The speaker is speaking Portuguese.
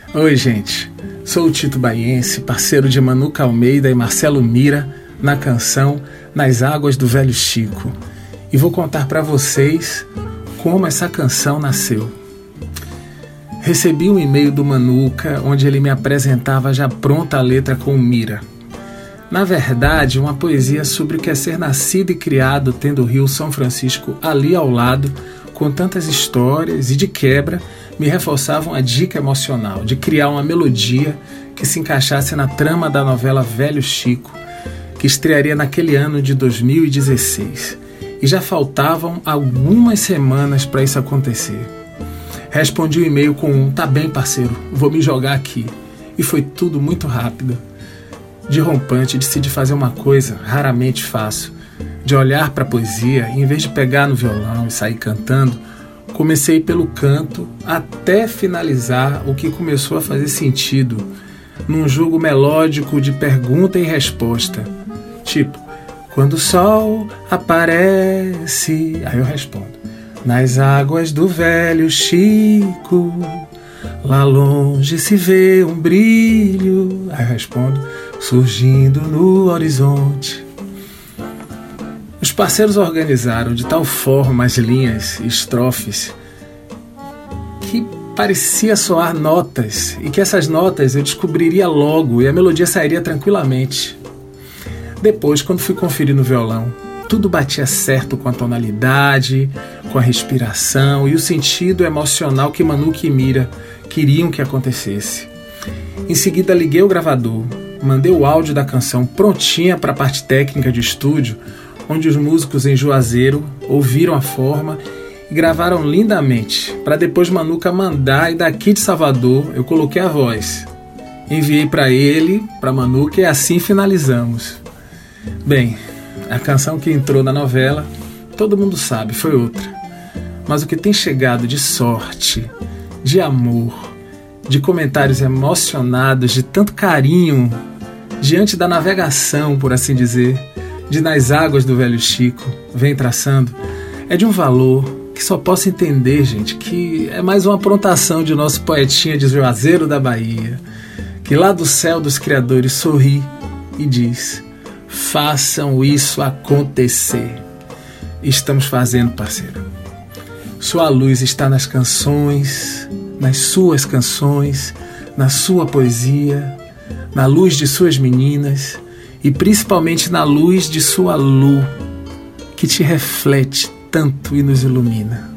Oi, gente. Sou o Tito Baiense, parceiro de Manuca Almeida e Marcelo Mira na canção Nas Águas do Velho Chico. E vou contar para vocês como essa canção nasceu. Recebi um e-mail do Manuca onde ele me apresentava já pronta a letra com o Mira. Na verdade, uma poesia sobre o que é ser nascido e criado tendo o Rio São Francisco ali ao lado, com tantas histórias e de quebra, me reforçavam a dica emocional de criar uma melodia que se encaixasse na trama da novela Velho Chico, que estrearia naquele ano de 2016. E já faltavam algumas semanas para isso acontecer. Respondi o e-mail com um: tá bem, parceiro, vou me jogar aqui. E foi tudo muito rápido. De rompante, decidi fazer uma coisa raramente faço, de olhar para a poesia e, em vez de pegar no violão e sair cantando, comecei pelo canto até finalizar o que começou a fazer sentido, num jogo melódico de pergunta e resposta. Tipo, quando o sol aparece, aí eu respondo: nas águas do velho Chico, lá longe se vê um brilho. Aí eu respondo: surgindo no horizonte. Os parceiros organizaram de tal forma as linhas e estrofes que parecia soar notas, e que essas notas eu descobriria logo e a melodia sairia tranquilamente. Depois, quando fui conferir no violão, tudo batia certo com a tonalidade, com a respiração e o sentido emocional que Manuca e Mira queriam que acontecesse. Em seguida, liguei o gravador, mandei o áudio da canção prontinha para a parte técnica de estúdio, onde os músicos em Juazeiro ouviram a forma e gravaram lindamente, para depois Manuca mandar, e daqui de Salvador eu coloquei a voz. Enviei para ele, para Manuca, e assim finalizamos. Bem, a canção que entrou na novela, todo mundo sabe, foi outra. Mas o que tem chegado de sorte, de amor, de comentários emocionados, de tanto carinho, diante da navegação, por assim dizer, de Nas Águas do Velho Chico, vem traçando, é de um valor que só posso entender, gente, que é mais uma aprontação de nosso poetinha de Juazeiro da Bahia, que lá do céu dos criadores sorri e diz: façam isso acontecer. Estamos fazendo, parceiro. Sua luz está nas canções, nas suas canções, na sua poesia, na luz de suas meninas e principalmente na luz de sua luz, que te reflete tanto e nos ilumina.